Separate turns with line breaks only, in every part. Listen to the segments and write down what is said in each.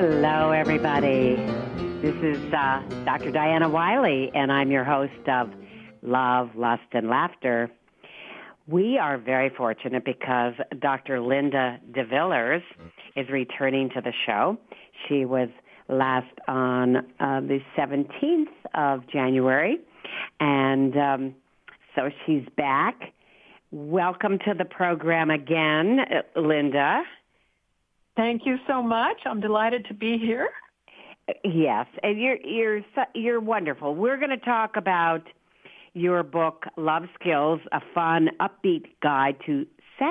Hello, everybody. This is Dr. Diana Wiley, and I'm your host of Love, Lust, and Laughter. We are very fortunate because Dr. Linda DeVillers is returning to the show. She was last on the 17th of January, and so she's back. Welcome to the program again, Linda.
Thank you so much. I'm delighted to be here.
Yes, and you're wonderful. We're going to talk about your book, Love Skills: A Fun, Upbeat Guide to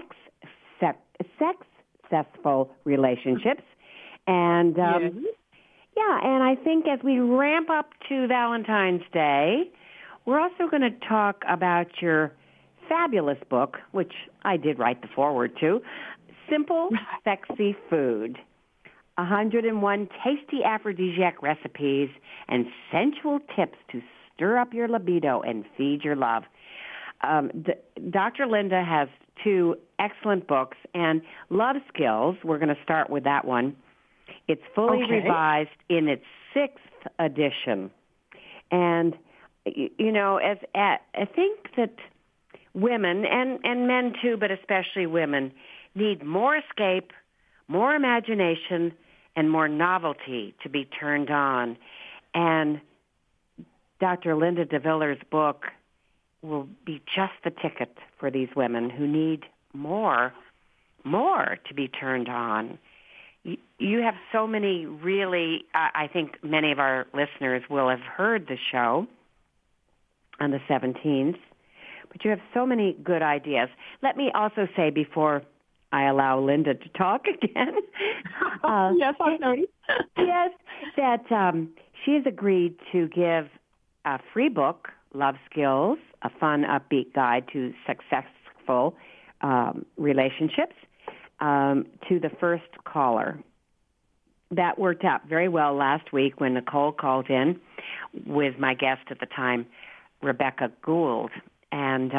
Successful Relationships. And
Yes.
and I think as we ramp up to Valentine's Day, we're also going to talk about your fabulous book, which I did write the foreword to, Simple, Sexy Food, 101 tasty aphrodisiac recipes and sensual tips to stir up your libido and feed your love. Dr. Linda has two excellent books, and Love Skills, we're going to start with that one. It's fully revised in its 6th edition. And, I think that women, and men too, but especially women, need more escape, more imagination, and more novelty to be turned on. And Dr. Linda DeVillers' book will be just the ticket for these women who need more to be turned on. You have so many really, I think many of our listeners will have heard the show on the 17th, but you have so many good ideas. Let me also say before I allow Linda to talk again.
Yes, I know.
Yes, that she has agreed to give a free book, Love Skills: A Fun, Upbeat Guide to Successful Relationships, to the first caller. That worked out very well last week when Nicole called in with my guest at the time, Rebecca Gould. And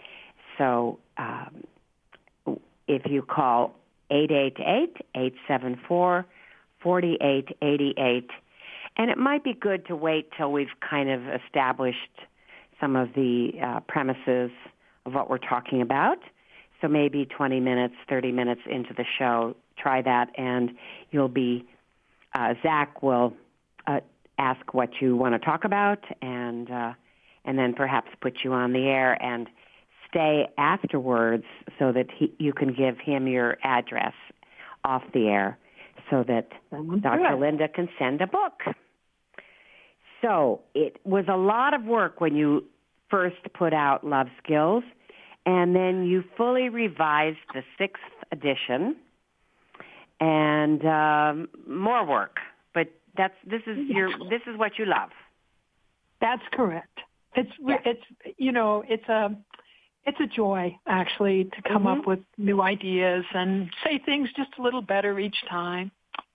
if you call 888-874-4888, and it might be good to wait till we've kind of established some of the premises of what we're talking about. So maybe 20 minutes, 30 minutes into the show, try that, and you'll be, Zach will ask what you want to talk about, and then perhaps put you on the air and stay afterwards so that you can give him your address off the air so that Dr. Linda can send a book. So it was a lot of work when you first put out Love Skills, and then you fully revised the 6th edition, and more work. But this is what you love.
That's correct. It's a joy, actually, to come up with new ideas and say things just a little better each time.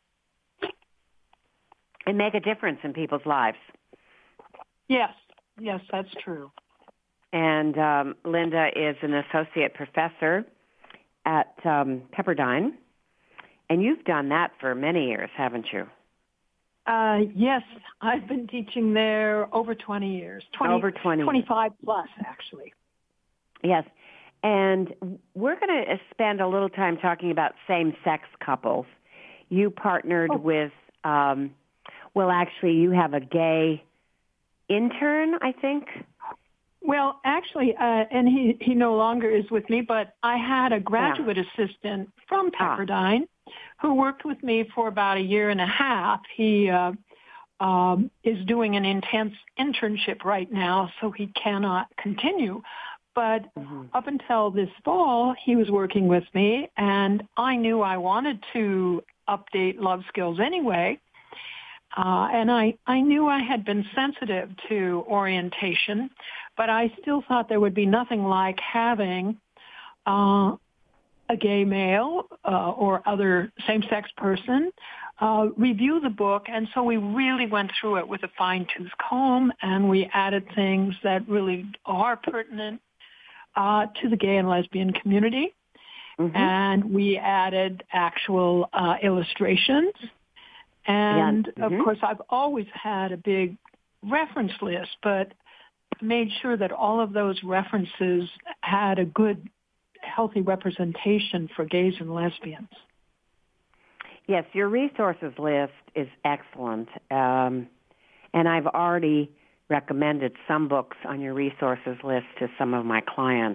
And make a difference in people's lives.
Yes, that's true.
And Linda is an associate professor at Pepperdine. And you've done that for many years, haven't you?
Yes, I've been teaching there over 20 years.
Over 20.
25 plus, actually.
Yes, and we're going to spend a little time talking about same-sex couples. You partnered with, actually, you have a gay intern, I think?
Well, actually, and he no longer is with me, but I had a graduate assistant from Pepperdine who worked with me for about a year and a half. He is doing an intense internship right now, so he cannot continue. But up until this fall, he was working with me, and I knew I wanted to update Love Skills anyway. And I knew I had been sensitive to orientation, but I still thought there would be nothing like having a gay male or other same-sex person review the book. And so we really went through it with a fine-tooth comb, and we added things that really are pertinent to the gay and lesbian community. And we added actual illustrations And, of course, I've always had a big reference list, but made sure that all of those references had a good, healthy representation for gays and lesbians.
Yes, your resources list is excellent. And I've already recommended some books on your resources list to some of my clients.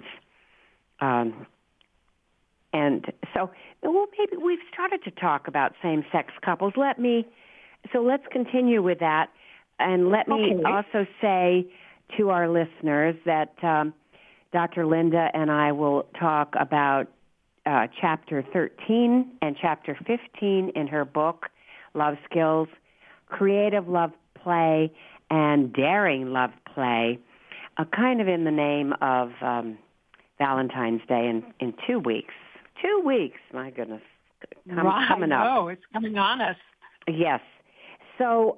And so, well, maybe we've started to talk about same-sex couples. Let's continue with that. And let me also say to our listeners that Dr. Linda and I will talk about Chapter 13 and Chapter 15 in her book, Love Skills, Creative Love Play, and Daring Love Play, kind of in the name of Valentine's Day in 2 weeks. 2 weeks, my goodness. Coming up.
Oh, it's coming on us.
Yes. So,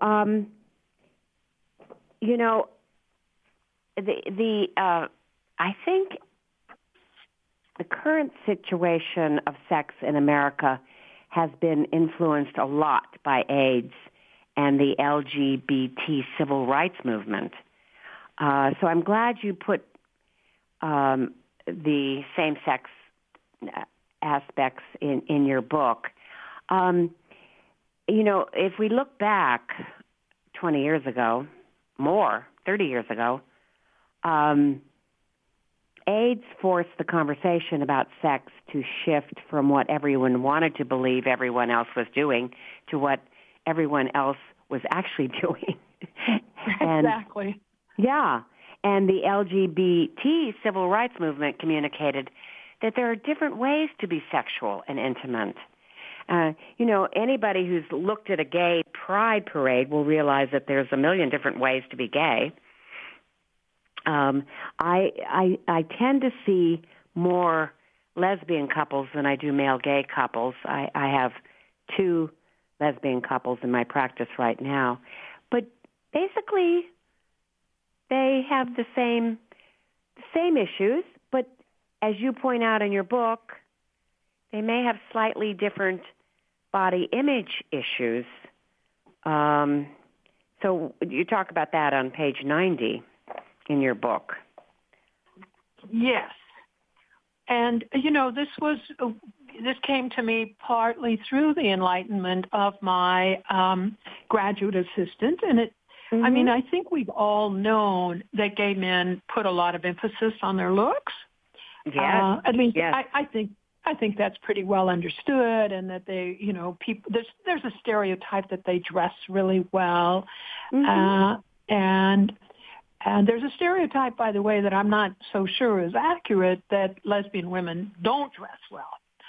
I think the current situation of sex in America has been influenced a lot by AIDS and the LGBT civil rights movement. So I'm glad you put the same-sex aspects in your book. If we look back 20 years ago, 30 years ago, AIDS forced the conversation about sex to shift from what everyone wanted to believe everyone else was doing to what everyone else was actually doing.
Exactly.
Yeah. And the LGBT civil rights movement communicated that there are different ways to be sexual and intimate. Anybody who's looked at a gay pride parade will realize that there's a million different ways to be gay. I tend to see more lesbian couples than I do male gay couples. I have 2 lesbian couples in my practice right now. But basically, they have the same issues, but as you point out in your book, they may have slightly different body image issues. So you talk about that on page 90 in your book.
Yes. And, this came to me partly through the enlightenment of my graduate assistant. And I think we've all known that gay men put a lot of emphasis on their looks.
Yes.
At least
yes.
I think that's pretty well understood, and that they, people, there's a stereotype that they dress really well. And there's a stereotype, by the way, that I'm not so sure is accurate, that lesbian women don't dress well.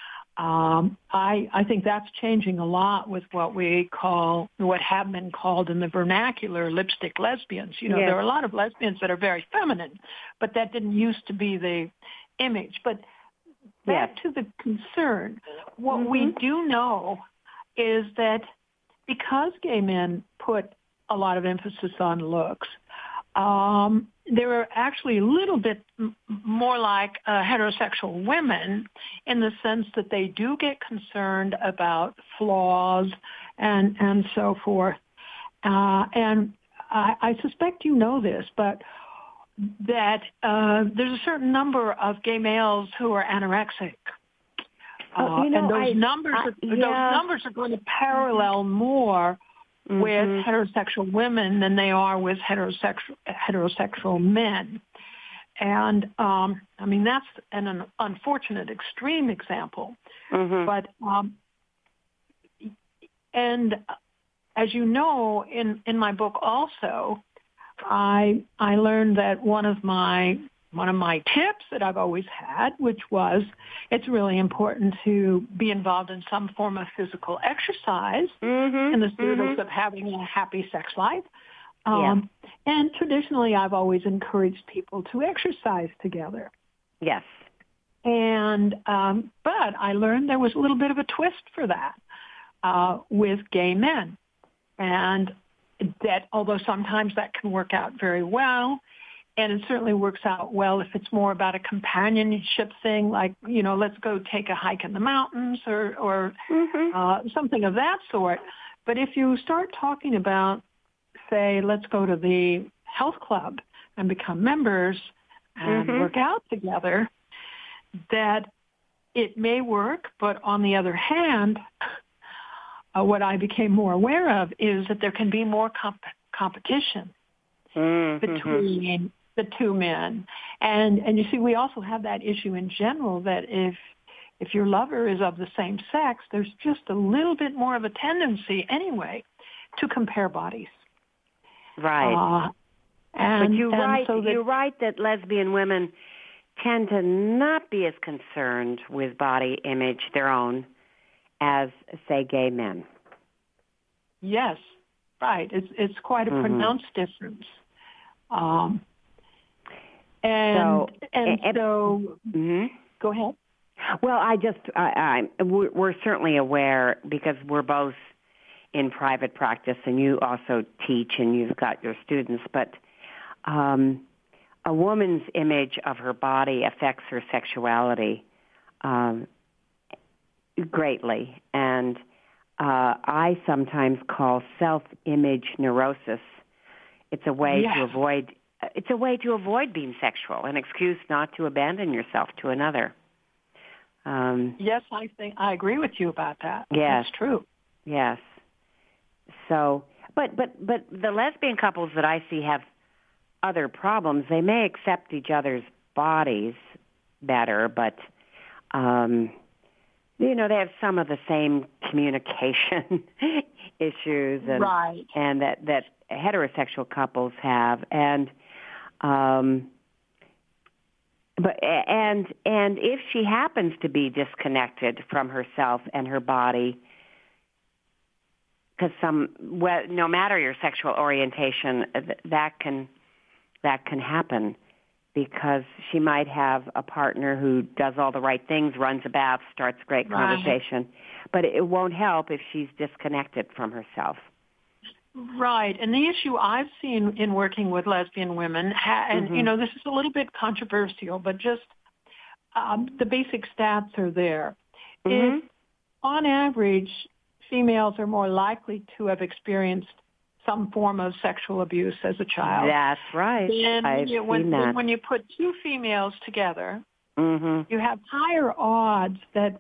I think that's changing a lot with what have been called in the vernacular lipstick lesbians. There are a lot of lesbians that are very feminine, but that didn't used to be the image. But back to the concern, what we do know is that because gay men put a lot of emphasis on looks, they're actually a little bit more like heterosexual women in the sense that they do get concerned about flaws and so forth. And I suspect you know this, but that there's a certain number of gay males who are anorexic. And those numbers are going to parallel more with heterosexual women than they are with heterosexual men. And, that's an unfortunate extreme example. But, and as you know, in my book also, I learned that one of my tips that I've always had, which was it's really important to be involved in some form of physical exercise in the service of having a happy sex life. And traditionally, I've always encouraged people to exercise together.
Yes.
And but I learned there was a little bit of a twist for that with gay men, and that although sometimes that can work out very well, and it certainly works out well if it's more about a companionship thing, like, let's go take a hike in the mountains or something of that sort. But if you start talking about, say, let's go to the health club and become members and work out together, that it may work, but on the other hand, what I became more aware of is that there can be more competition between the two men. And you see, we also have that issue in general that if your lover is of the same sex, there's just a little bit more of a tendency anyway to compare bodies.
Right. But you're right that lesbian women tend to not be as concerned with body image, their own, as, say, gay men.
Yes, right. It's quite a pronounced difference. Go ahead.
Well, we're certainly aware because we're both in private practice, and you also teach, and you've got your students. But a woman's image of her body affects her sexuality greatly, and I sometimes call self-image neurosis. It's a way to avoid. It's a way to avoid being sexual, an excuse not to abandon yourself to another.
Yes, I agree with you about that.
Yes,
that's true.
Yes. So, but the lesbian couples that I see have other problems. They may accept each other's bodies better, but they have some of the same communication issues, and that heterosexual couples have, and if she happens to be disconnected from herself and her body, because no matter your sexual orientation, that can happen, because she might have a partner who does all the right things, runs a bath, starts a great conversation, but it won't help if she's disconnected from herself.
Right. And the issue I've seen in working with lesbian women, and, this is a little bit controversial, but just the basic stats are there, is on average, females are more likely to have experienced some form of sexual abuse as a child.
That's right.
When you put two females together, you have higher odds that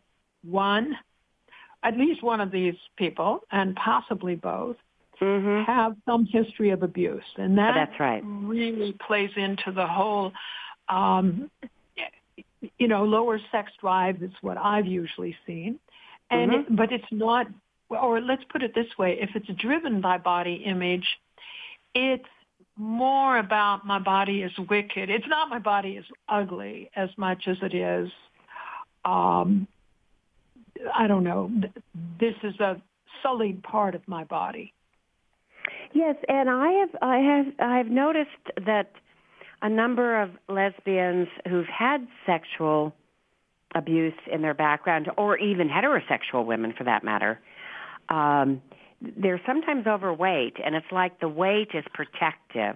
at least one of these people, and possibly both, have some history of abuse. And that's right. Really plays into the whole, lower sex drive is what I've usually seen. And but it's not, or let's put it this way, if it's driven by body image, it's more about my body is wicked. It's not my body is ugly as much as it is, I don't know, this is a sullied part of my body.
Yes, and I have noticed that a number of lesbians who've had sexual abuse in their background, or even heterosexual women for that matter, they're sometimes overweight, and it's like the weight is protective.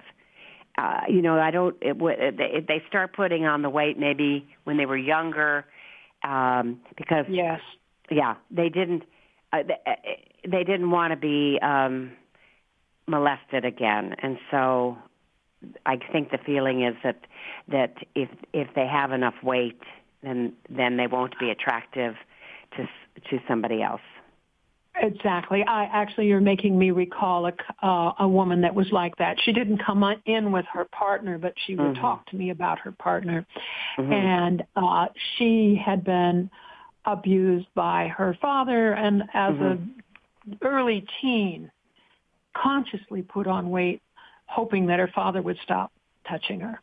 They start putting on the weight maybe when they were younger, because they didn't want to be molested again, and so I think the feeling is that if they have enough weight, then they won't be attractive to somebody else.
Exactly. You're making me recall a woman that was like that. She didn't come in with her partner, but she would talk to me about her partner, and she had been abused by her father, and as an early teen, consciously put on weight, hoping that her father would stop touching her.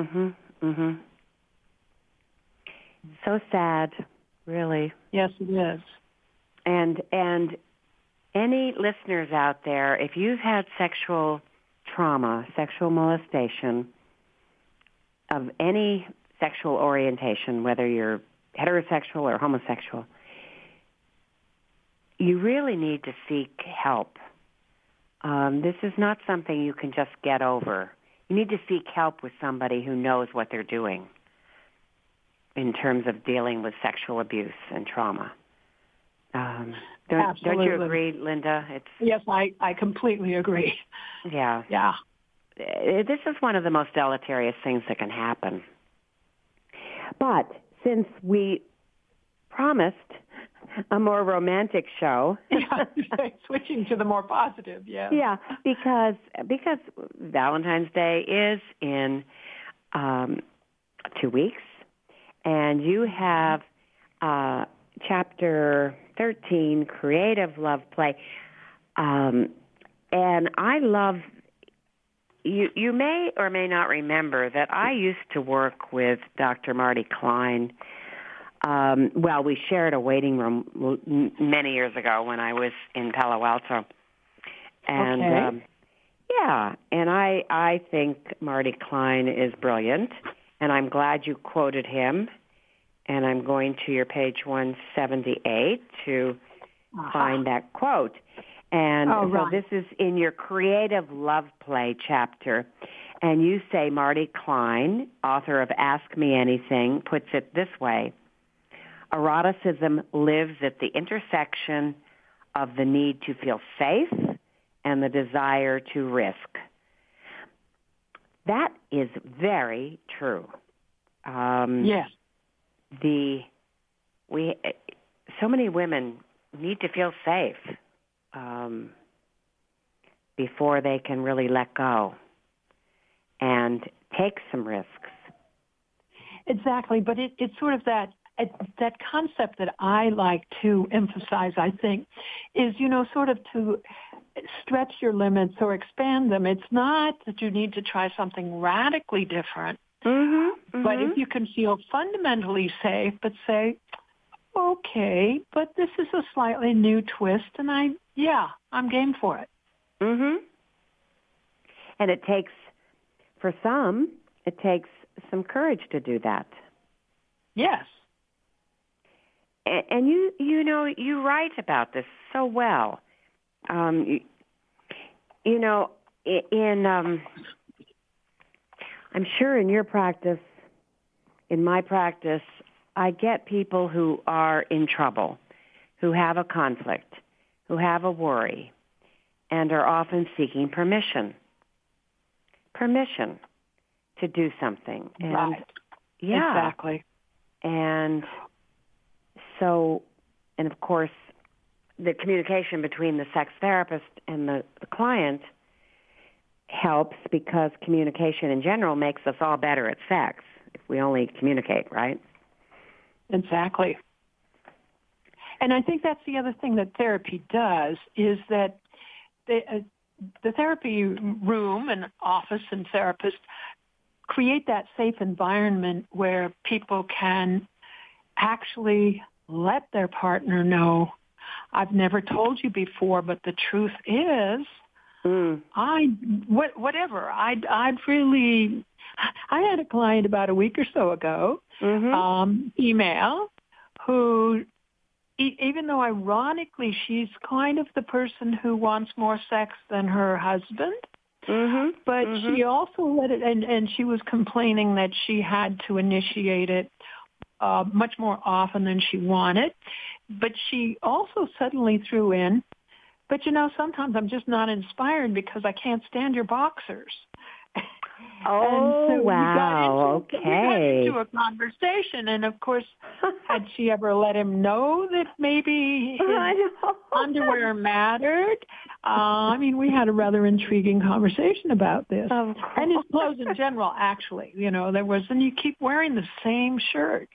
So sad, really.
Yes, it is.
And any listeners out there, if you've had sexual trauma, sexual molestation of any sexual orientation, whether you're heterosexual or homosexual, you really need to seek help. This is not something you can just get over. You need to seek help with somebody who knows what they're doing in terms of dealing with sexual abuse and trauma. Don't you agree, Linda?
Yes, I completely agree.
Yeah.
Yeah.
This is one of the most deleterious things that can happen. But since we promised a more romantic show.
Yeah, switching to the more positive, yeah.
Yeah, because Valentine's Day is in 2 weeks, and you have Chapter 13, Creative Love Play. And I love, you may or may not remember that I used to work with Dr. Marty Klein. Well, we shared a waiting room many years ago when I was in Palo Alto. And,
okay.
And I think Marty Klein is brilliant, and I'm glad you quoted him. And I'm going to your page 178 to find that quote. And so this is in your Creative Love Play chapter. And you say Marty Klein, author of Ask Me Anything, puts it this way: eroticism lives at the intersection of the need to feel safe and the desire to risk. That is very true.
Yes.
So many women need to feel safe before they can really let go and take some risks.
Exactly, but it's sort of that concept that I like to emphasize, I think, is, sort of to stretch your limits or expand them. It's not that you need to try something radically different.
Mm-hmm.
But if you can feel fundamentally safe, but say, okay, but this is a slightly new twist, and I'm game for it.
Mm-hmm. And for some, it takes some courage to do that.
Yes.
And you write about this so well. I'm sure in your practice, in my practice, I get people who are in trouble, who have a conflict, who have a worry, and are often seeking permission to do something. And,
right.
Yeah.
Exactly.
And so, and of course, the communication between the sex therapist and the client helps, because communication in general makes us all better at sex if we only communicate, right?
Exactly. And I think that's the other thing that therapy does, is that the therapy room and office and therapist create that safe environment where people can actually let their partner know, I've never told you before, but the truth is, I had a client about a week or so ago, female, who, even though ironically she's kind of the person who wants more sex than her husband, but she also let it, and she was complaining that she had to initiate it much more often than she wanted. But she also suddenly threw in, but sometimes I'm just not inspired because I can't stand your boxers.
Oh,
and so
wow.
We got into a conversation, and of course, had she ever let him know that maybe his underwear mattered? We had a rather intriguing conversation about this. And his clothes in general, actually. There was, and you keep wearing the same shirt,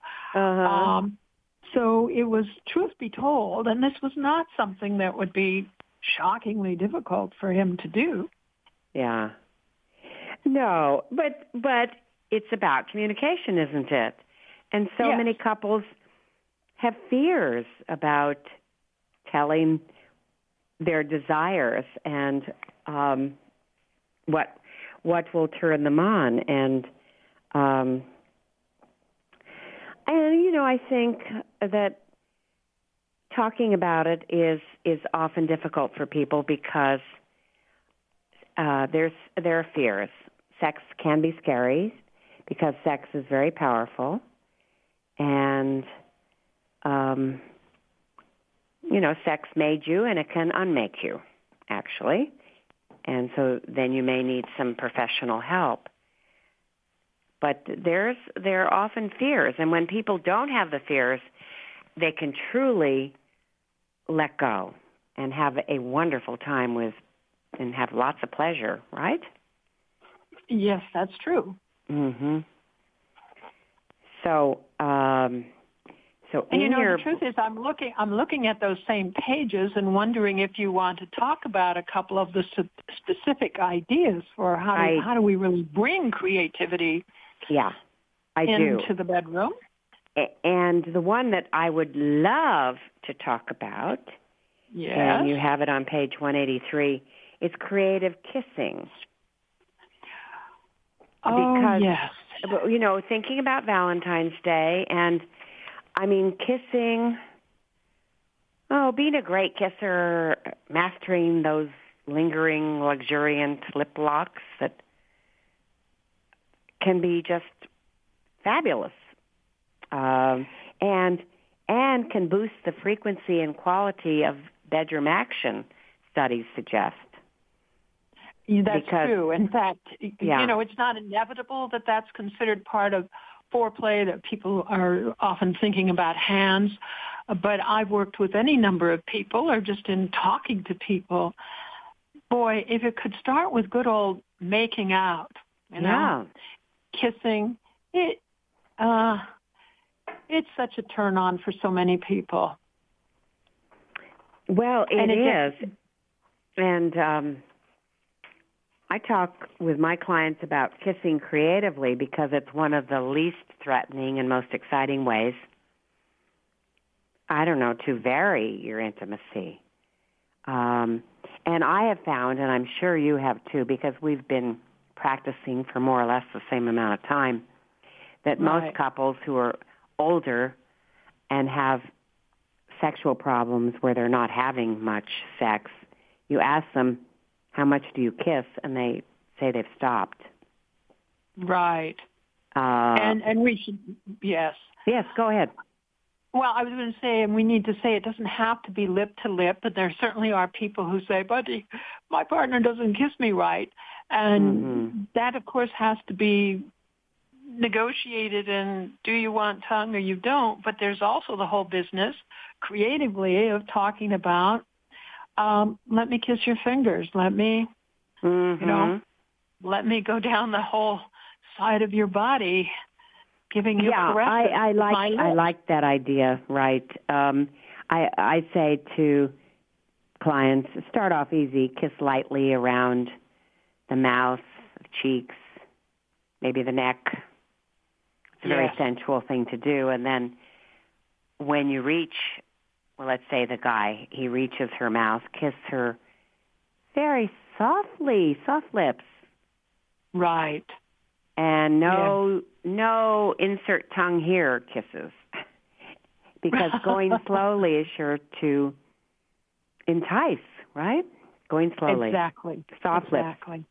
So it was, truth be told, and this was not something that would be shockingly difficult for him to do.
Yeah. No, but it's about communication, isn't it? And so
yes.
many couples have fears about telling their desires and what will turn them on. And I think that talking about it is often difficult for people because there are fears. Sex can be scary because sex is very powerful, and sex made you and it can unmake you, actually. And so then you may need some professional help. But there are often fears, and when people don't have the fears, they can truly let go and have a wonderful time and have lots of pleasure, right?
Yes, that's true.
Mm-hmm. So,
and the truth is, I'm looking at those same pages and wondering if you want to talk about a couple of the specific ideas for how do we really bring creativity into the bedroom.
And the one that I would love to talk about, and you have it on page 183, is creative kissing.
Oh, yes.
Thinking about Valentine's Day, and I mean, kissing, being a great kisser, mastering those lingering, luxuriant lip locks that can be just fabulous, and can boost the frequency and quality of bedroom action, studies suggest.
That's true. In fact, it's not inevitable that that's considered part of foreplay, that people are often thinking about hands. But I've worked with any number of people, or just in talking to people. Boy, if it could start with good old making out, kissing, it's such a turn on for so many people.
Well, it is. And I talk with my clients about kissing creatively because it's one of the least threatening and most exciting ways, to vary your intimacy. And I have found, and I'm sure you have too, because we've been practicing for more or less the same amount of time, that most couples who are older and have sexual problems where they're not having much sex, you ask them, how much do you kiss? And they say they've stopped.
Right. And we should, yes.
Yes, go ahead.
Well, I was going to say, and we need to say it doesn't have to be lip to lip, but there certainly are people who say, buddy, my partner doesn't kiss me right. And that, of course, has to be negotiated, and do you want tongue or you don't? But there's also the whole business, creatively, of talking about, let me kiss your fingers. Let me, let me go down the whole side of your body, giving you caresses.
I like that idea, right? I say to clients, start off easy, kiss lightly around the mouth, the cheeks, maybe the neck. It's a very sensual thing to do. And then when you reach, well, let's say the guy, he reaches her mouth, kiss her very softly, soft lips.
Right.
And no insert tongue here kisses. Because going slowly is sure to entice, right? Going slowly.
Exactly.
Soft lips.
Exactly.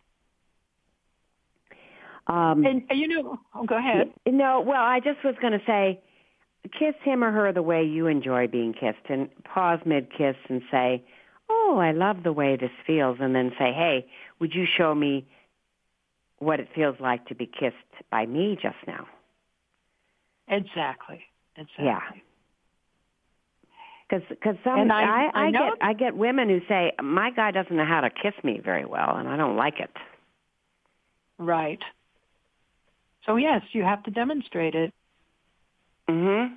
And go ahead.
I just was going to say, kiss him or her the way you enjoy being kissed, and pause mid-kiss and say, oh, I love the way this feels, and then say, hey, would you show me what it feels like to be kissed by me just now?
Exactly.
Yeah. Because I get women who say, my guy doesn't know how to kiss me very well, and I don't like it.
Right. So, yes, you have to demonstrate it.
Mm-hmm.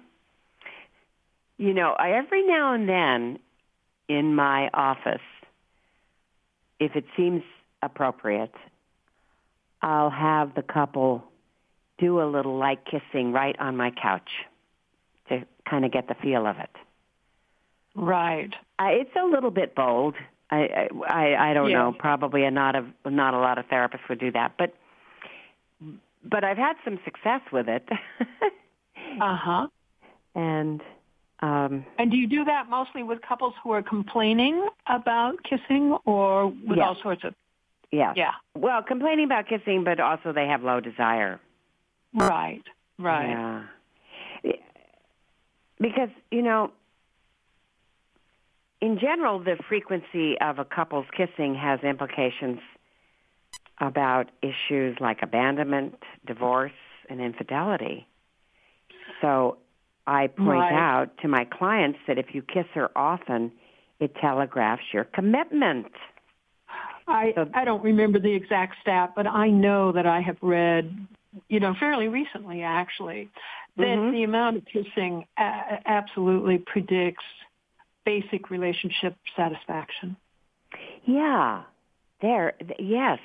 Every now and then in my office, if it seems appropriate, I'll have the couple do a little light kissing right on my couch to kind of get the feel of it.
Right.
It's a little bit bold. I don't know. Probably not a lot of therapists would do that, but I've had some success with it.
Uh-huh.
And
do you do that mostly with couples who are complaining about kissing, or with all sorts of?
Yeah. Well, complaining about kissing, but also they have low desire.
Right.
Yeah. Because, in general, the frequency of a couple's kissing has implications about issues like abandonment, divorce, and infidelity. So I point out to my clients that if you kiss her often, it telegraphs your commitment.
I don't remember the exact stat, but I know that I have read, fairly recently actually, that the amount of kissing absolutely predicts basic relationship satisfaction.
Yeah, yes.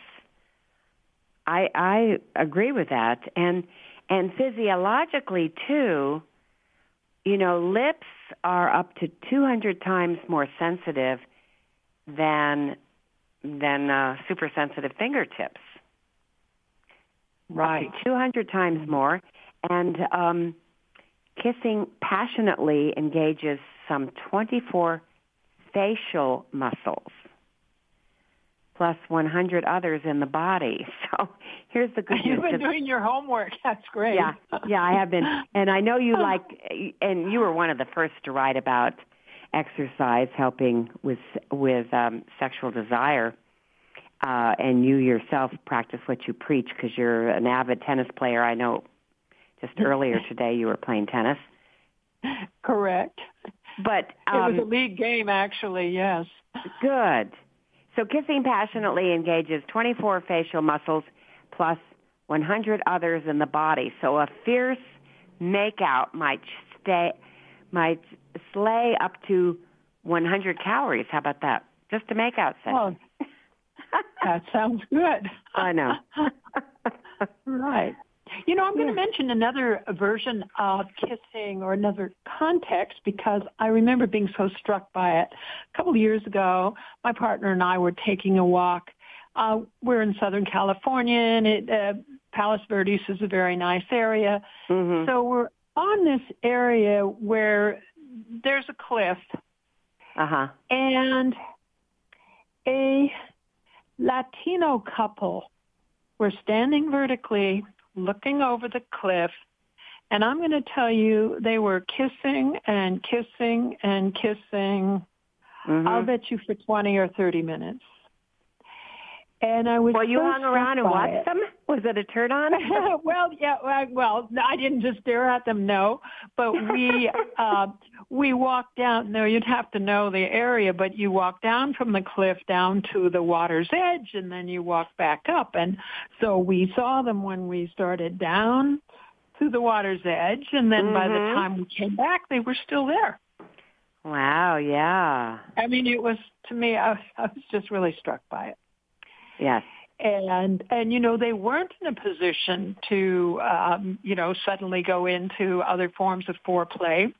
I agree with that. And physiologically, too, lips are up to 200 times more sensitive than super sensitive fingertips.
Right.
Up to 200 times more. And kissing passionately engages some 24 facial muscles, plus 100 others in the body. So here's the good news.
You've been doing your homework. That's great.
Yeah, I have been. And I know you and you were one of the first to write about exercise helping with sexual desire. And you yourself practice what you preach because you're an avid tennis player. I know just earlier today you were playing tennis.
Correct.
But
it was a league game, actually, yes.
Good. So kissing passionately engages 24 facial muscles plus 100 others in the body. So a fierce makeout might slay up to 100 calories. How about that? Just a makeout session.
Oh, that sounds good.
I know.
Right. I'm going to mention another version of kissing or another context because I remember being so struck by it. A couple of years ago, my partner and I were taking a walk. We're in Southern California, and Palos Verdes is a very nice area. Mm-hmm. So we're on this area where there's a cliff, and a Latino couple were standing vertically looking over the cliff, and I'm going to tell you they were kissing and kissing and kissing. Mm-hmm. I'll bet you for 20 or 30 minutes. And I was
you hung around and watched them? Was it a turn on?
Well, yeah. Well, I didn't just stare at them, no. But we walked down. No, you'd have to know the area, but you walk down from the cliff down to the water's edge, and then you walk back up. And so we saw them when we started down to the water's edge, and then by the time we came back, they were still there.
Wow, yeah.
I mean, it was, to me, I was just really struck by it.
Yes.
And they weren't in a position to, suddenly go into other forms of foreplay.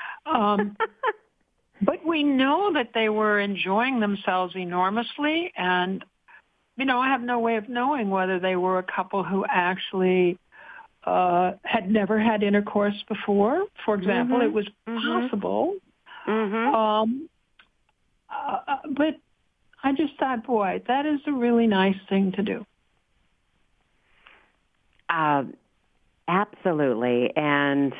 But we know that they were enjoying themselves enormously. And, I have no way of knowing whether they were a couple who actually had never had intercourse before. For example, it was possible. Mm-hmm. But I just thought, boy, that is a really nice thing to do.
Absolutely. And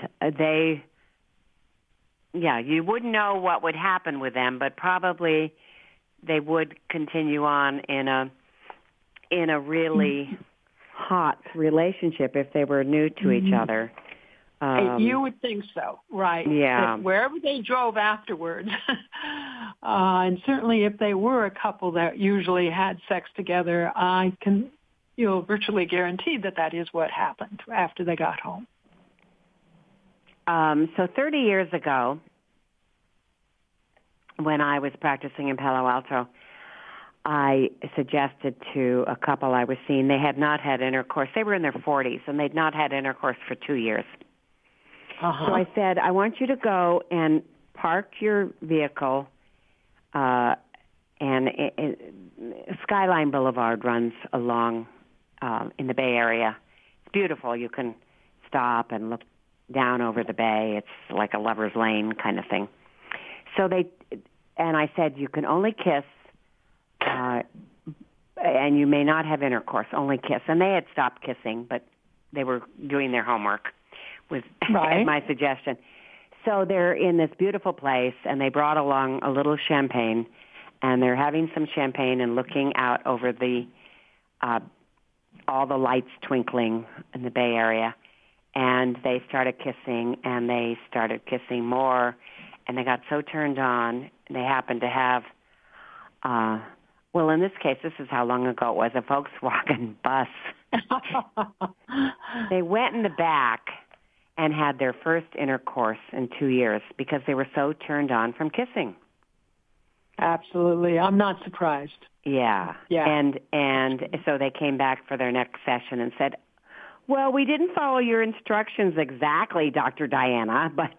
you wouldn't know what would happen with them, but probably they would continue on in a really hot relationship if they were new to each other.
You would think so, right?
Yeah.
That wherever they drove afterwards, and certainly if they were a couple that usually had sex together, I can, virtually guarantee that is what happened after they got home.
So 30 years ago, when I was practicing in Palo Alto, I suggested to a couple I was seeing, they had not had intercourse. They were in their 40s, and they'd not had intercourse for 2 years. So I said, I want you to go and park your vehicle, and Skyline Boulevard runs along in the Bay Area. It's beautiful. You can stop and look down over the bay. It's like a lover's lane kind of thing. So I said, you can only kiss, and you may not have intercourse, only kiss. And they had stopped kissing, but they were doing their homework. Was my suggestion. So they're in this beautiful place, and they brought along a little champagne, and they're having some champagne and looking out over the all the lights twinkling in the Bay Area. And they started kissing, and they started kissing more, and they got so turned on. They happened to have, well, in this case, this is how long ago it was, a Volkswagen bus. They went in the back and had their first intercourse in 2 years because they were so turned on from kissing.
Absolutely. I'm not surprised.
Yeah. And so they came back for their next session and said, well, we didn't follow your instructions exactly, Dr. Diana, but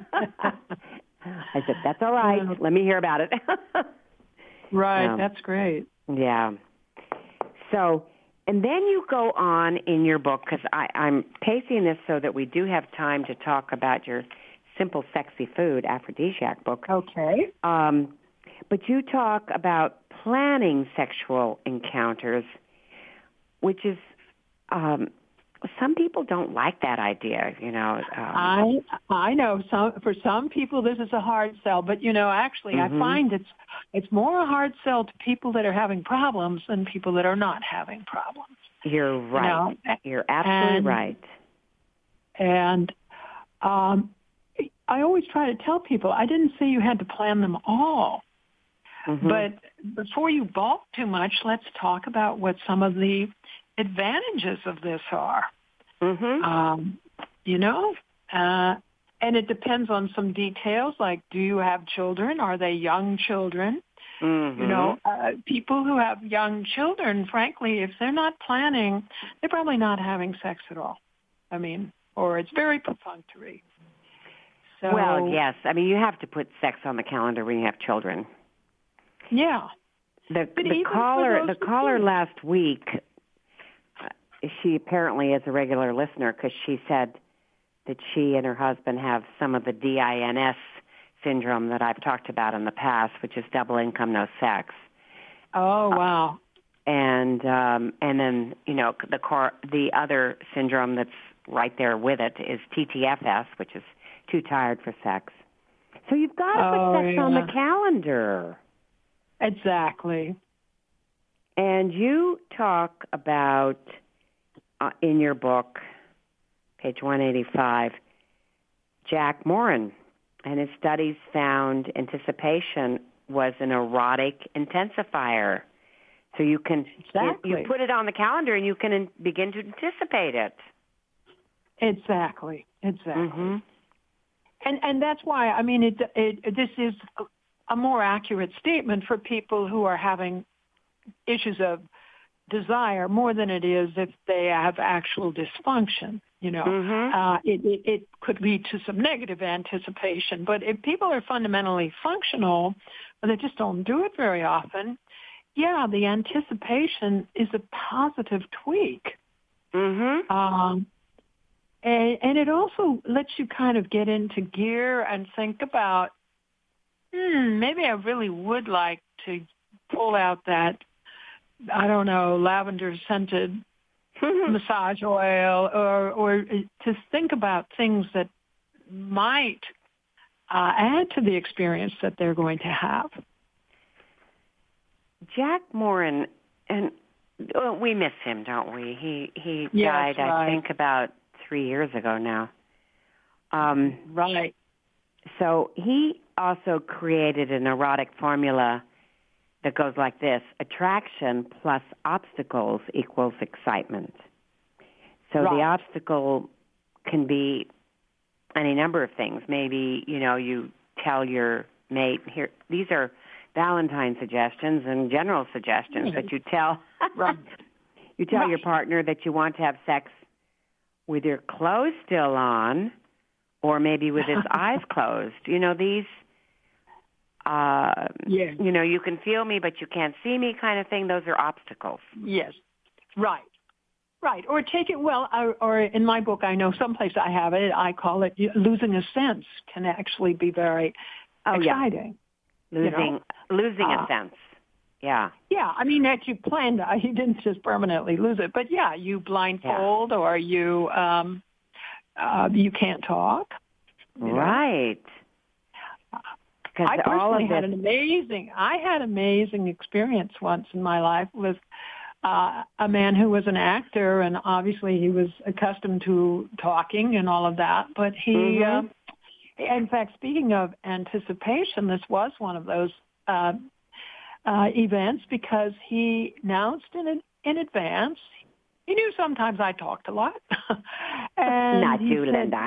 I said, that's all right. Let me hear about it.
Right. That's great.
Yeah. So, and then you go on in your book, because I'm pacing this so that we do have time to talk about your Simple Sexy Food aphrodisiac book.
Okay.
But you talk about planning sexual encounters, which is, some people don't like that idea, you know.
I know for some people this is a hard sell, but actually I find it's more a hard sell to people that are having problems than people that are not having problems.
You're right. You're absolutely right.
And I always try to tell people I didn't say you had to plan them all. Mm-hmm. But before you balk too much, let's talk about what some of the advantages of this are. Mm-hmm. And it depends on some details, like do you have children? Are they young children? Mm-hmm. People who have young children, frankly, if they're not planning, they're probably not having sex at all. Or it's very perfunctory. So,
well, yes. You have to put sex on the calendar when you have children.
Yeah.
The caller last week, she apparently is a regular listener because she said that she and her husband have some of the DINS syndrome that I've talked about in the past, which is double income, no sex.
Oh, wow.
And then, the other syndrome that's right there with it is TTFS, which is too tired for sex. So you've got to put sex on the calendar.
Exactly.
And you talk about, in your book, page 185, Jack Moran, and his studies found anticipation was an erotic intensifier. So you can you put it on the calendar and you can begin to anticipate it.
Exactly. Mm-hmm. And that's why, this is a more accurate statement for people who are having issues of desire more than it is if they have actual dysfunction. Mm-hmm. It could lead to some negative anticipation. But if people are fundamentally functional, but they just don't do it very often, the anticipation is a positive tweak. Mm-hmm. And it also lets you kind of get into gear and think about, maybe I really would like to pull out that, lavender-scented massage oil, or to think about things that might add to the experience that they're going to have.
Jack Moran, and we miss him, don't we? He died,
right.
I think, about 3 years ago now.
Right.
So he also created an erotic formula that goes like this: attraction plus obstacles equals excitement. So the obstacle can be any number of things. Maybe, you tell your mate, here, these are Valentine suggestions and general suggestions, but you tell your partner that you want to have sex with your clothes still on, or maybe with his eyes closed. These, you can feel me, but you can't see me kind of thing. Those are obstacles.
Yes. Right. Or take it, or in my book, I know someplace I have it, I call it losing a sense can actually be very exciting.
Yeah. Losing a sense. Yeah.
Yeah, that you planned, you didn't just permanently lose it, but you blindfold or you can't talk.
Right.
I personally had an amazing experience once in my life with a man who was an actor, and obviously he was accustomed to talking and all of that. But he, in fact, speaking of anticipation, this was one of those events because he announced in advance. He knew sometimes I talked a lot. And
not you, Linda.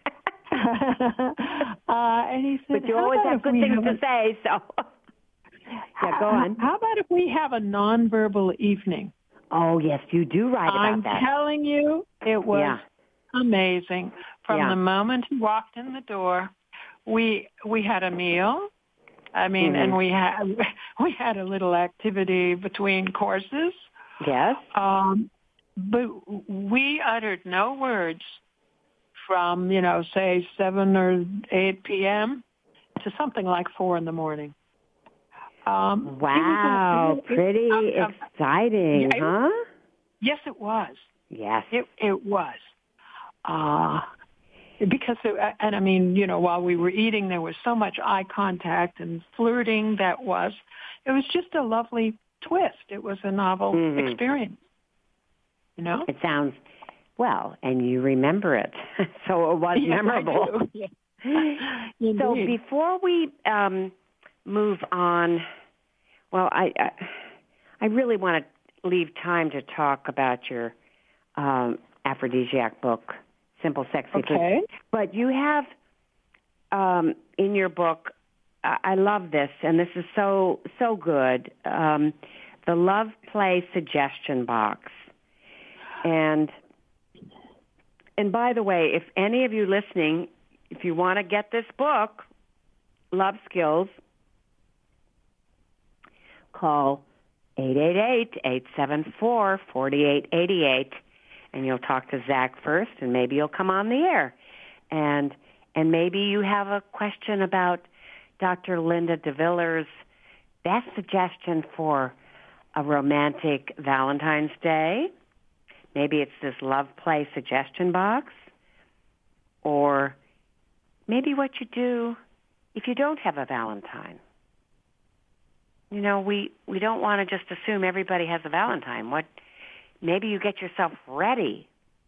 And he said,
but you always have good things to say, so. Yeah, go on.
How about if we have a nonverbal evening?
Oh, yes, you do write about that.
I'm telling you, it was amazing. From the moment he walked in the door, we had a meal. I mean, and we had a little activity between courses.
Yes.
But we uttered no words from, say 7 or 8 p.m. to something like 4 in the morning.
Wow, pretty exciting, huh?
Yes, it was.
Yes.
It was. Because, and I mean, while we were eating, there was so much eye contact and flirting it was just a lovely twist. It was a novel experience.
It sounds, well, and you remember it. So it was memorable.
Yeah.
So before we move on, well, I really want to leave time to talk about your aphrodisiac book, Simple Sexy Food.
Okay.
But you have in your book, I love this, and this is so good, the Love Play Suggestion Box. And by the way, if any of you listening, if you want to get this book, Love Skills, call 888-874-4888, and you'll talk to Zach first, and maybe you'll come on the air. And maybe you have a question about Dr. Linda DeViller's best suggestion for a romantic Valentine's Day. Maybe it's this Love Play Suggestion Box. Or maybe what you do if you don't have a Valentine. We don't want to just assume everybody has a Valentine. Maybe you get yourself ready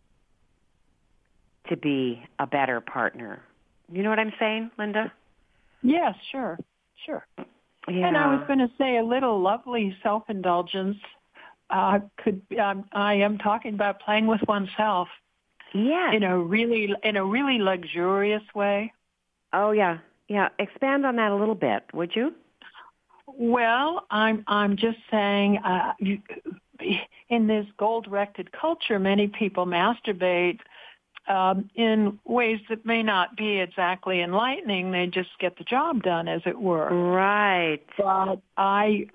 to be a better partner. You know what I'm saying, Linda?
Yes, sure.
Yeah.
And I was going to say a little lovely self-indulgence I am talking about playing with oneself.
Yeah.
In a really luxurious way.
Oh yeah. Yeah. Expand on that a little bit, would you?
Well, I'm just saying, in this goal-directed culture, many people masturbate in ways that may not be exactly enlightening. They just get the job done, as it were.
Right.
But I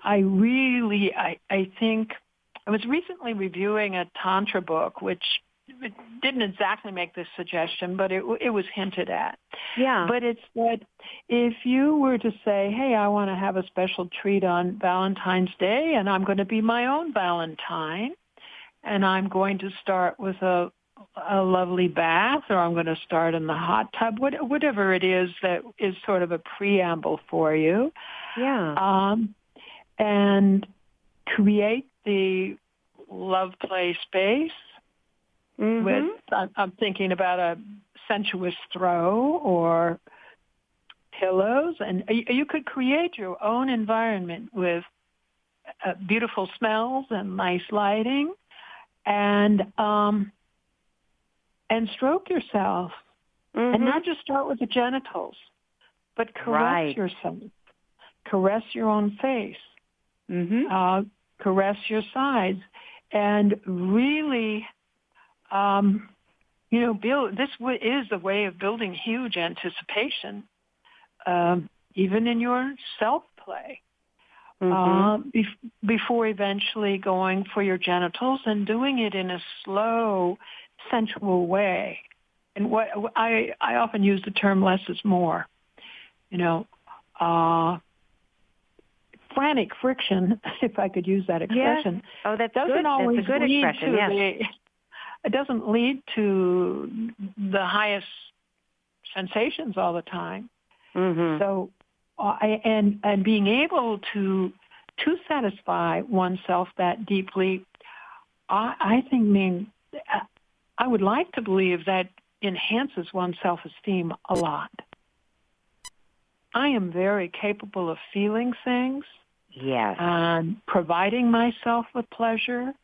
think I was recently reviewing a Tantra book, which didn't exactly make this suggestion, but it was hinted at.
Yeah.
But it's that if you were to say, hey, I want to have a special treat on Valentine's Day, and I'm going to be my own Valentine, and I'm going to start with a lovely bath, or I'm going to start in the hot tub, whatever it is that is sort of a preamble for you.
Yeah.
And create the love play space. With, I'm thinking about a sensuous throw or pillows, and you could create your own environment with beautiful smells and nice lighting, and stroke yourself, and not just start with the genitals, but caress yourself, caress your own face, caress your sides, and really. This is a way of building huge anticipation, even in your self-play, before eventually going for your genitals and doing it in a slow, sensual way. And what I often use the term less is more. Frantic friction, if I could use that expression.
Yes. Oh, that's
doesn't
good.
always
That's a good
lead
expression.
to it doesn't lead to the highest sensations all the time.
Mm-hmm.
So, and being able to satisfy oneself that deeply, I think I would like to believe that enhances one's self-esteem a lot. I am very capable of feeling things.
Yes.
And providing myself with pleasure,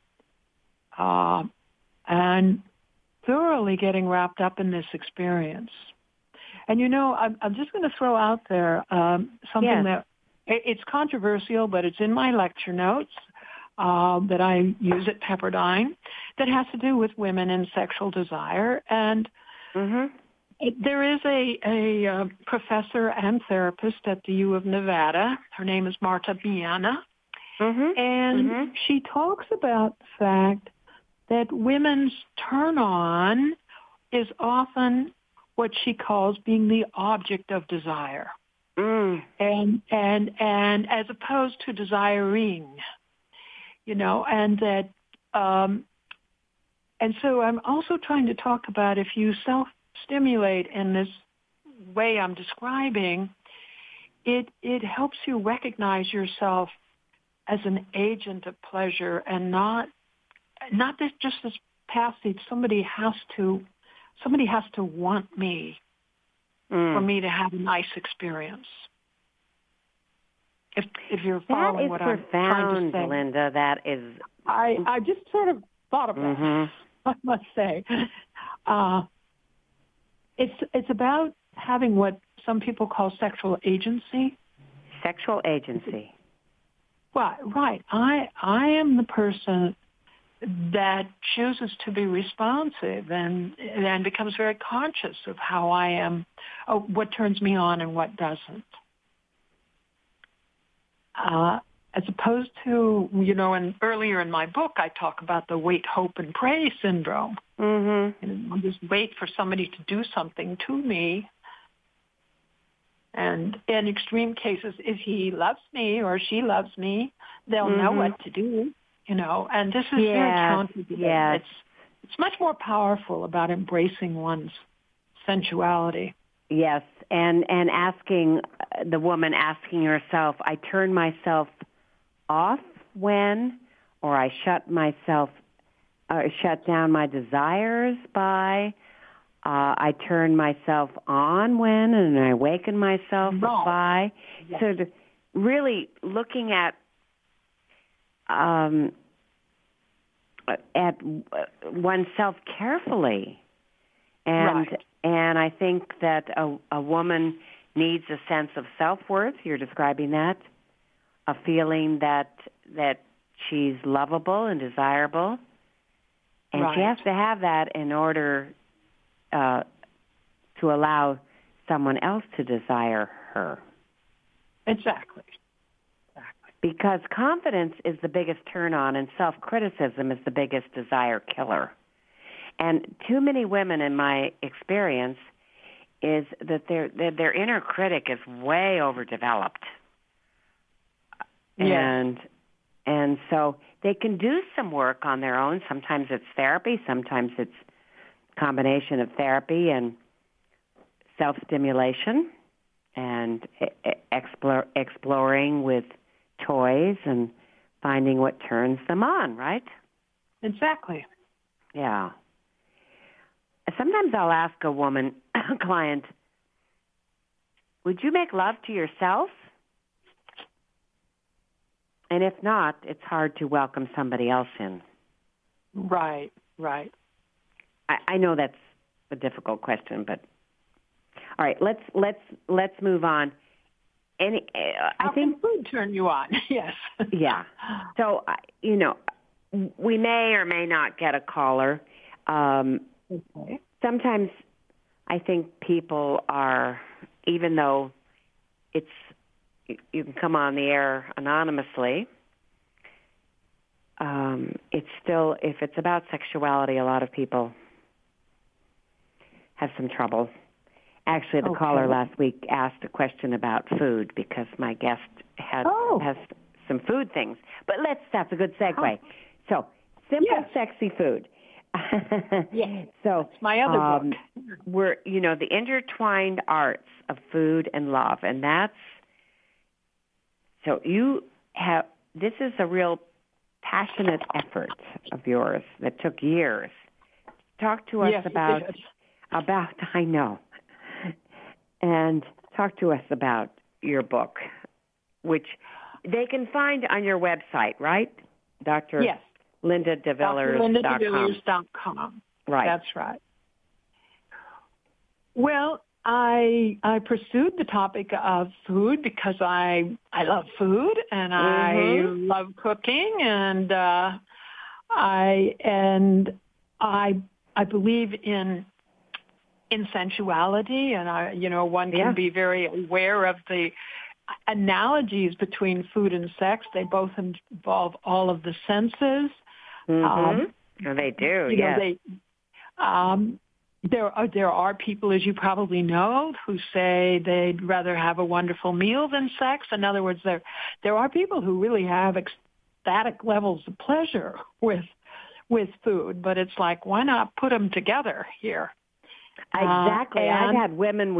and thoroughly getting wrapped up in this experience. And I'm just going to throw out there something that it's controversial, but it's in my lecture notes that I use at Pepperdine that has to do with women and sexual desire. And there is a professor and therapist at the U of Nevada. Her name is Marta Biana. And she talks about the fact that women's turn-on is often what she calls being the object of desire. And as opposed to desiring, and that, and so I'm also trying to talk about if you self-stimulate in this way I'm describing, it helps you recognize yourself as an agent of pleasure and not this just this passive. Somebody has to want me for me to have a nice experience. If you're following what I'm trying to say,
Linda, that is.
I just sort of thought about it, I must say. It's about having what some people call sexual agency.
Sexual agency.
Right. I am the person that chooses to be responsive and becomes very conscious of how I am, what turns me on and what doesn't. As opposed to, and earlier in my book, I talk about the wait, hope, and pray syndrome. And I'll just wait for somebody to do something to me. And in extreme cases, if he loves me or she loves me, they'll know what to do, And this is very counterintuitive.
Yes.
It's much more powerful about embracing one's sensuality.
Yes, and asking the woman asking herself, I turn myself off when, or I shut down my desires by, I turn myself on when, and I awaken myself by. Yes. So really looking at oneself carefully, and I think that a woman needs a sense of self-worth. You're describing that, a feeling that she's lovable and desirable, and she has to have that in order to allow someone else to desire her.
Exactly.
Because confidence is the biggest turn-on, and self-criticism is the biggest desire killer. And too many women, in my experience, is that their inner critic is way overdeveloped.
Yeah.
And so they can do some work on their own. Sometimes it's therapy. Sometimes it's a combination of therapy and self-stimulation and exploring with toys and finding what turns them on, right?
Exactly.
Yeah. Sometimes I'll ask a woman, a client, would you make love to yourself? And if not, it's hard to welcome somebody else in.
Right.
I know that's a difficult question, but all right, let's move on.
How can food turn you on? Yes.
Yeah. So we may or may not get a caller.
Okay.
Sometimes I think people are, even though you can come on the air anonymously, it's still, if it's about sexuality, a lot of people have some trouble. Actually, the caller last week asked a question about food because my guest has some food things. But that's a good segue. So, simple, sexy food.
Yeah.
So
it's my other book.
We're, the intertwined arts of food and love, and that's, so this is a real passionate effort of yours that took years. Talk to us about, I know, and talk to us about your book, which they can find on your website, right? Dr.
Yes.
LindaDeVillers.com.
DrLindaDeVillers.com.
Right.
That's right. Well, I pursued the topic of food because I love food and I love cooking, and I believe in sensuality, and one can be very aware of the analogies between food and sex. They both involve all of the senses.
They do. Yes.
There are people, as you probably know, who say they'd rather have a wonderful meal than sex. In other words, there are people who really have ecstatic levels of pleasure with food, but it's like, why not put them together here?
Exactly. I've had women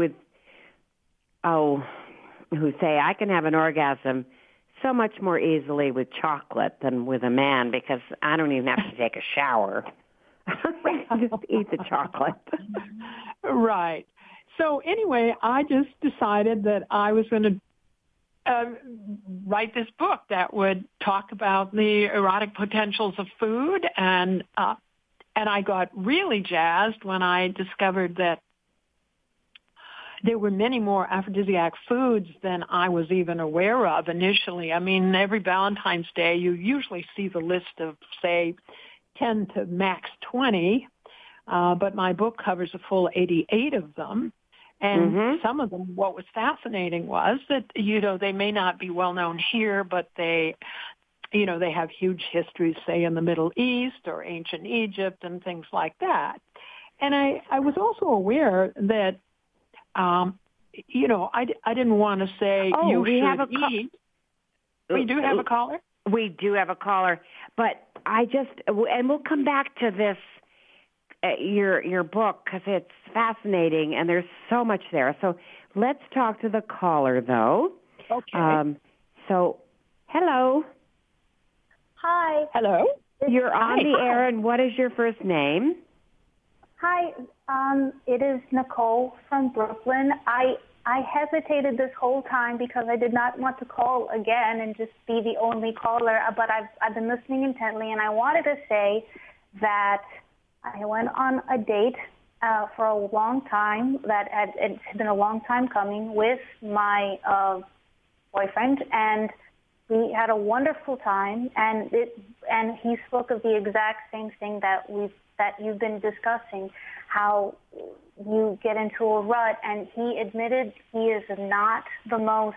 who say I can have an orgasm so much more easily with chocolate than with a man because I don't even have to take a shower. I can just eat the chocolate.
Right. So anyway, I just decided that I was going to write this book that would talk about the erotic potentials of food, and I got really jazzed when I discovered that there were many more aphrodisiac foods than I was even aware of initially. I mean, every Valentine's Day, you usually see the list of, say, 10 to max 20, but my book covers a full 88 of them. And some of them, what was fascinating was that, they may not be well known here, but they have huge histories, say, in the Middle East or ancient Egypt and things like that. And I was also aware that, I didn't want to say you should eat. We do have a caller?
We do have a caller, but and we'll come back to this, your book, because it's fascinating and there's so much there. So let's talk to the caller, though.
Okay.
So, hello.
Hi.
Hello.
You're on the air, and what is your first name?
Hi. It is Nicole from Brooklyn. I hesitated this whole time because I did not want to call again and just be the only caller, but I've been listening intently, and I wanted to say that I went on a date for a long time. It's been a long time coming with my boyfriend, and we had a wonderful time, and he spoke of the exact same thing that you've been discussing, how you get into a rut, and he admitted he is not the most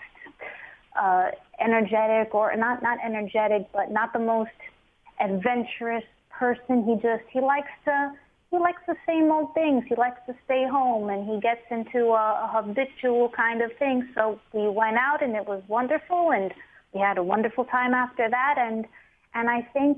energetic, or not energetic, but not the most adventurous person. He likes the same old things. He likes to stay home, and he gets into a habitual kind of thing. So we went out, and it was wonderful, and we had a wonderful time after that, and I think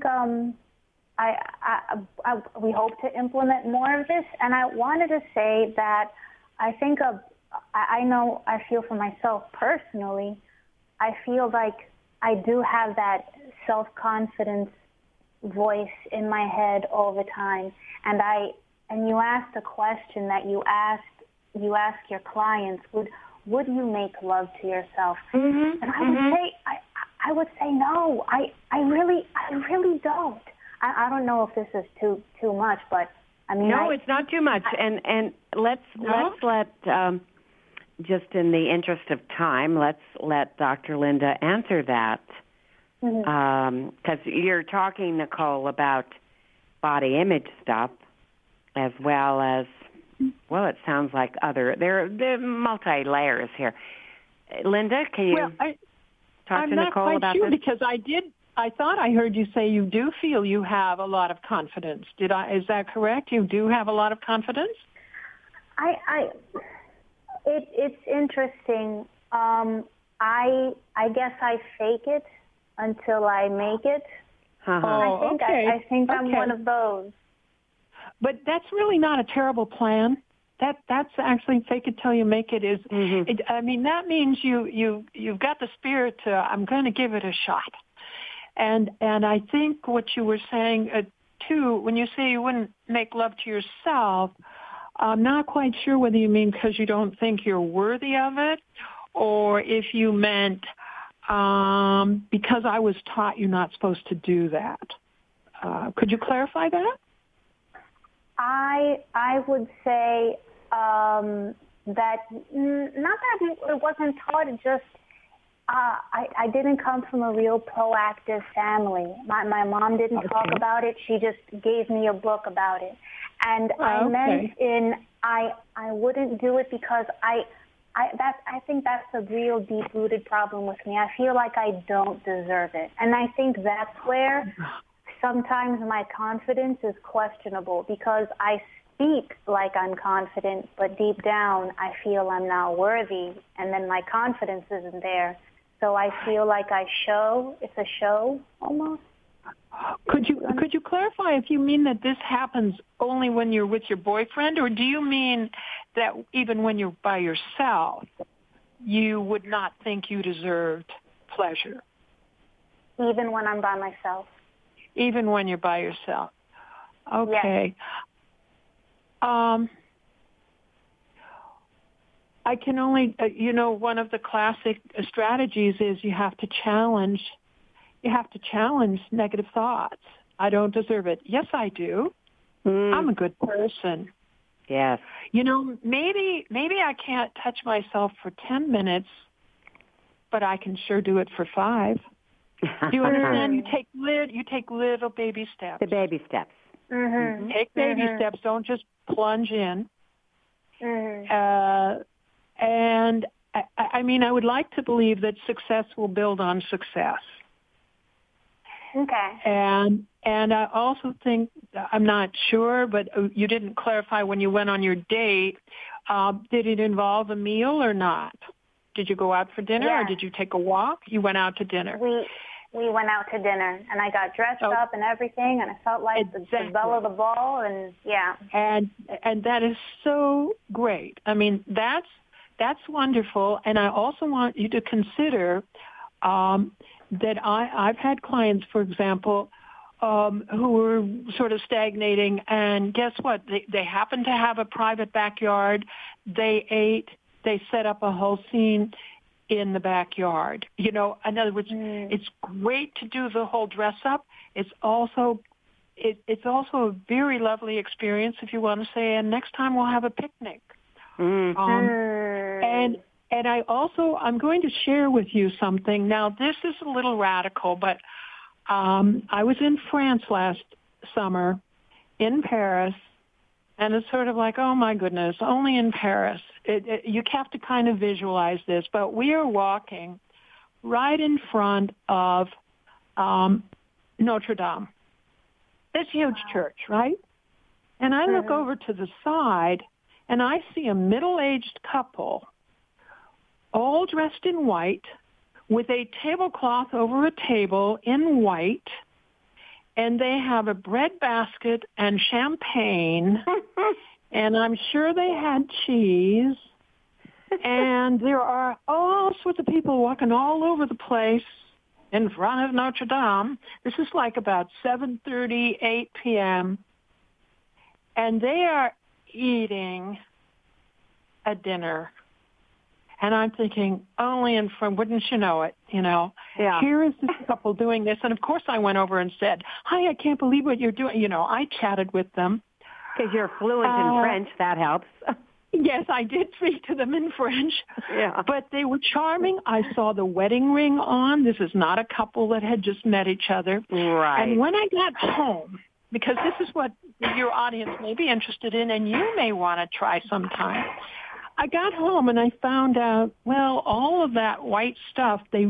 we hope to implement more of this. And I wanted to say that I think I feel for myself personally, I feel like I do have that self-confidence voice in my head all the time. And you asked a question that you ask your clients, would you make love to yourself? And I would say no. I really don't. I don't know if this is too much, but I mean,
no, it's not too much. And let's let just in the interest of time, let's let Dr. Linda answer that, because you're talking, Nicole, about body image stuff as well as, well, it sounds like there are multi-layers here. Linda, can you talk to Nicole about this?
I'm not quite sure, because I thought I heard you say you do feel you have a lot of confidence. Is that correct? You do have a lot of confidence?
It's interesting. I guess I fake it until I make it.
I
think I'm one of those.
But that's really not a terrible plan. That's actually fake it till you make it. I mean, that means you've got the spirit to, I'm going to give it a shot. And I think what you were saying too, when you say you wouldn't make love to yourself, I'm not quite sure whether you mean because you don't think you're worthy of it, or if you meant because I was taught you're not supposed to do that. Could you clarify that?
I would say that not that it wasn't taught, it just I didn't come from a real proactive family. My mom didn't talk about it. She just gave me a book about it. And I meant I wouldn't do it because I think that's a real deep-rooted problem with me. I feel like I don't deserve it. And I think that's where sometimes my confidence is questionable because I speak like I'm confident, but deep down I feel I'm not worthy, and then my confidence isn't there. So I feel like it's a show almost.
Could you clarify if you mean that this happens only when you're with your boyfriend, or do you mean that even when you're by yourself, you would not think you deserved pleasure?
Even when I'm by myself.
Even when you're by yourself. Okay. Yes. I can only, one of the classic strategies is you have to challenge negative thoughts. I don't deserve it. Yes, I do. I'm a good person.
Yes.
Maybe I can't touch myself for 10 minutes, but I can sure do it for 5. Do you understand? You take little baby steps.
The baby steps.
Mm-hmm. Take baby steps. Don't just plunge in. Mm-hmm. And I mean, I would like to believe that success will build on success.
Okay.
And I also think, I'm not sure, but you didn't clarify when you went on your date. Did it involve a meal or not? Did you go out for dinner or did you take a walk? You went out to dinner.
We went out to dinner, and I got dressed up and everything, and I felt like the belle of the ball, and yeah.
And that is so great. I mean, that's wonderful. And I also want you to consider that I've had clients, for example, who were sort of stagnating, and guess what? They happened to have a private backyard. They ate. They set up a whole scene in the backyard. In other words, it's great to do the whole dress up. It's also a very lovely experience if you want to say, and next time we'll have a picnic. And I'm going to share with you something. Now, this is a little radical, but I was in France last summer, in Paris, and it's sort of like, oh my goodness, only in Paris. You have to kind of visualize this, but we are walking right in front of Notre Dame, this huge church, right? And I look over to the side, and I see a middle-aged couple, all dressed in white, with a tablecloth over a table in white, and they have a bread basket and champagne, and I'm sure they had cheese, and there are all sorts of people walking all over the place in front of Notre Dame. This is like about 7:30, 8 p.m., and they are eating a dinner. And I'm thinking, only in front, wouldn't you know it,
Yeah.
Here is this couple doing this. And, of course, I went over and said, hi, I can't believe what you're doing. I chatted with them.
Because you're fluent in French, that helps.
Yes, I did speak to them in French.
Yeah.
But they were charming. I saw the wedding ring on. This is not a couple that had just met each other.
Right.
And when I got home, because this is what your audience may be interested in and you may want to try sometime, I got home and I found out, all of that white stuff, they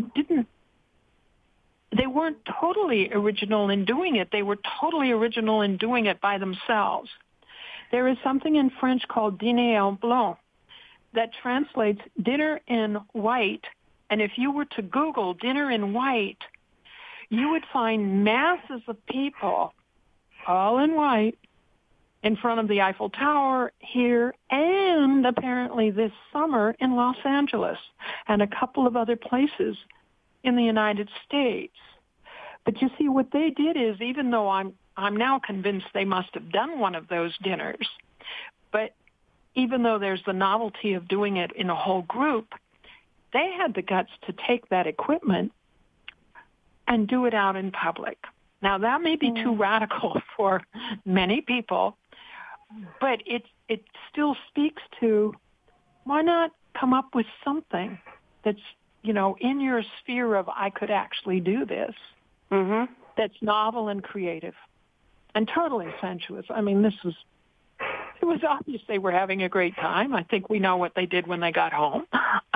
weren't totally original in doing it. They were totally original in doing it by themselves. There is something in French called dîner en blanc that translates dinner in white. And if you were to Google dinner in white, you would find masses of people all in white in front of the Eiffel Tower here and apparently this summer in Los Angeles and a couple of other places in the United States. But you see, what they did is, even though I'm now convinced they must have done one of those dinners, but even though there's the novelty of doing it in a whole group, they had the guts to take that equipment and do it out in public. Now, that may be too radical for many people, but it still speaks to, why not come up with something that's, in your sphere of, I could actually do this, that's novel and creative and totally sensuous. I mean, it was obvious they were having a great time. I think we know what they did when they got home.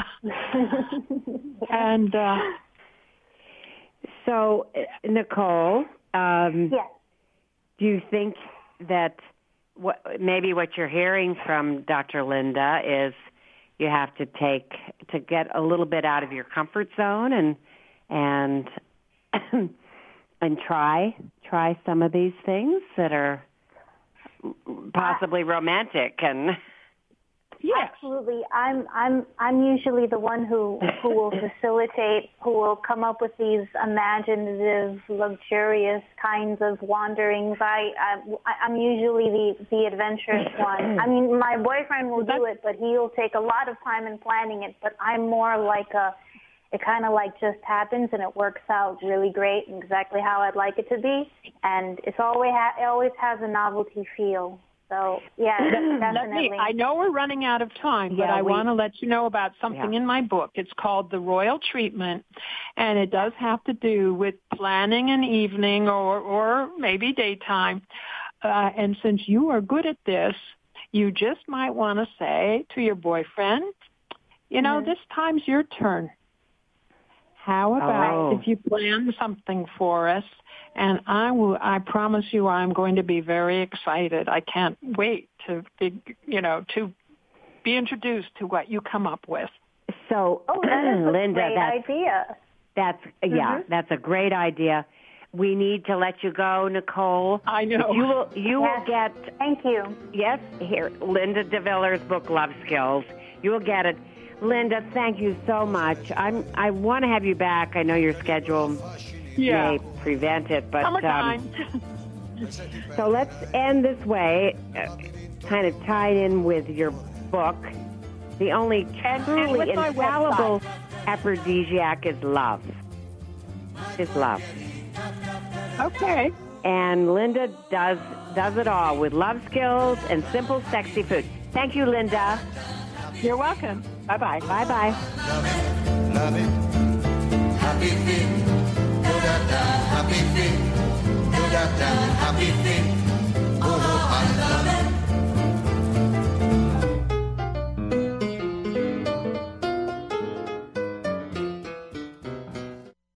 And
so, Nicole,
yes.
Do you think that maybe what you're hearing from Dr. Linda is you have to get a little bit out of your comfort zone and try some of these things that are possibly romantic and
yes. Absolutely. I'm usually the one who will facilitate, who will come up with these imaginative, luxurious kinds of wanderings. I'm usually the adventurous one. I mean, my boyfriend will do it, but he'll take a lot of time in planning it. But I'm more like it kind of like just happens and it works out really great and exactly how I'd like it to be. And it always has a novelty feel. So, yeah, definitely.
I know we're running out of time, but I want to let you know about something in my book. It's called The Royal Treatment, and it does have to do with planning an evening or maybe daytime. And since you are good at this, you just might want to say to your boyfriend, this time's your turn. How about if you plan something for us? And I promise you I'm going to be very excited. I can't wait to be introduced to what you come up with.
So,
that is
Linda,
a great idea.
That's a great idea. We need to let you go, Nicole.
I know.
You will get...
Thank you.
Yes, here, Linda DeViller's book, Love Skills. You will get it. Linda, thank you so much. I want to have you back. I know your schedule may prevent it, but so let's end this way, kind of tied in with your book. The only truly infallible aphrodisiac is love. Is love.
Okay.
And Linda does it all with love skills and simple, sexy food. Thank you, Linda.
You're welcome. Bye-bye.
Bye-bye.
Love it, happy feet, do-da-da, happy feet, do-da-da, happy feet, oh, I love it.